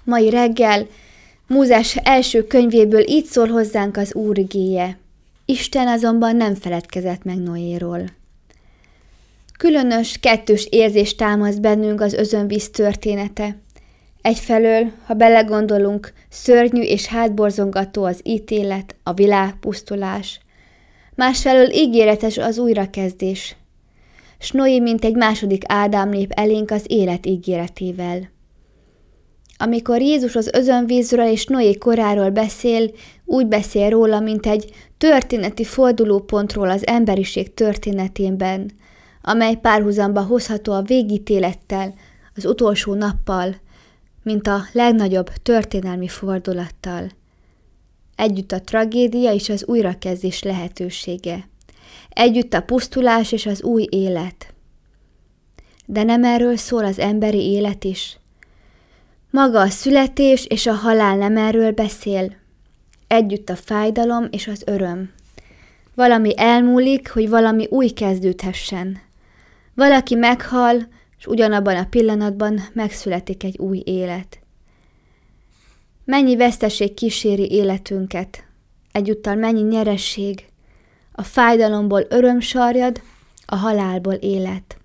Mai reggel Mózes első könyvéből így szól hozzánk az Úr igéje. Isten azonban nem feledkezett meg Noéról. Különös, kettős érzés támaszt bennünk az özönvíz története. Egyfelől, ha belegondolunk, szörnyű és hátborzongató az ítélet, a világpusztulás. Másfelől ígéretes az újrakezdés. S Noé, mint egy második Ádám lép elénk az élet ígéretével. Amikor Jézus az özönvízről és Noé koráról beszél, úgy beszél róla, mint egy történeti fordulópontról az emberiség történetében, amely párhuzamba hozható a végítélettel, az utolsó nappal, mint a legnagyobb történelmi fordulattal. Együtt a tragédia és az újrakezdés lehetősége. Együtt a pusztulás és az új élet. De nem erről szól az emberi élet is? Maga a születés és a halál nem erről beszél? Együtt a fájdalom és az öröm. Valami elmúlik, hogy valami új kezdődhessen. Valaki meghal, és ugyanabban a pillanatban megszületik egy új élet. Mennyi veszteség kíséri életünket, egyúttal mennyi nyeresség, a fájdalomból öröm sarjad, a halálból élet.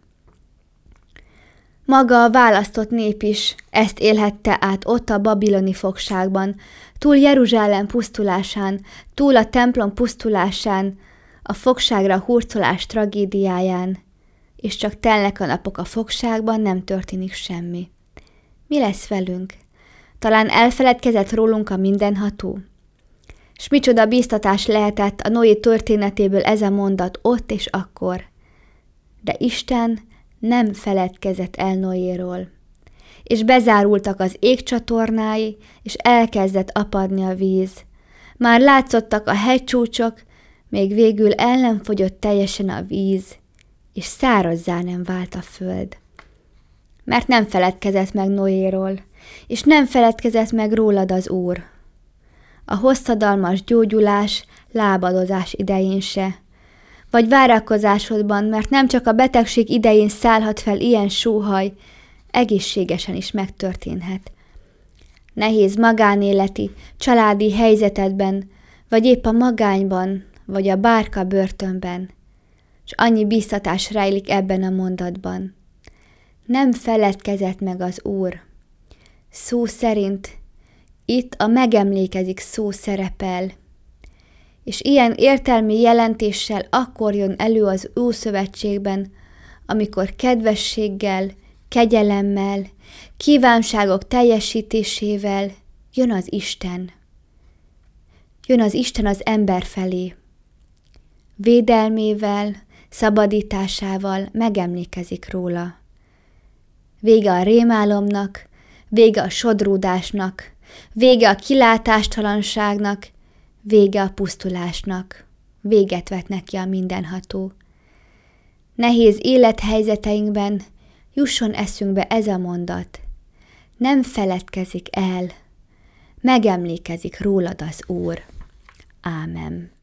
Maga a választott nép is ezt élhette át ott a babiloni fogságban, túl Jeruzsálem pusztulásán, túl a templom pusztulásán, a fogságra hurcolás tragédiáján, és csak telnek a napok a fogságban, nem történik semmi. Mi lesz velünk? Talán elfeledkezett rólunk a mindenható? S micsoda bíztatás lehetett a Noé történetéből ez a mondat ott és akkor. De Isten nem feledkezett el Noéról. És bezárultak az égcsatornái, és elkezdett apadni a víz. Már látszottak a hegycsúcsok, még végül el nem fogyott teljesen a víz, és szárazzá nem vált a föld. Mert nem feledkezett meg Noéról, és nem feledkezett meg rólad az Úr. A hosszadalmas gyógyulás, lábadozás idején se, vagy várakozásodban, mert nem csak a betegség idején szállhat fel ilyen sóhaj, egészségesen is megtörténhet. Nehéz magánéleti, családi helyzetedben, vagy épp a magányban, vagy a bárka börtönben, és annyi bíztatás rejlik ebben a mondatban. Nem feledkezett meg az Úr. Szó szerint itt a megemlékezik szó szerepel, és ilyen értelmi jelentéssel akkor jön elő az Ószövetségben, amikor kedvességgel, kegyelemmel, kívánságok teljesítésével jön az Isten. Jön az Isten az ember felé. Védelmével, szabadításával megemlékezik róla. Vége a rémálomnak, vége a sodródásnak, vége a kilátástalanságnak, vége a pusztulásnak, véget vet neki a mindenható. Nehéz élethelyzeteinkben jusson eszünkbe ez a mondat. Nem feledkezik el, megemlékezik rólad az Úr. Ámen.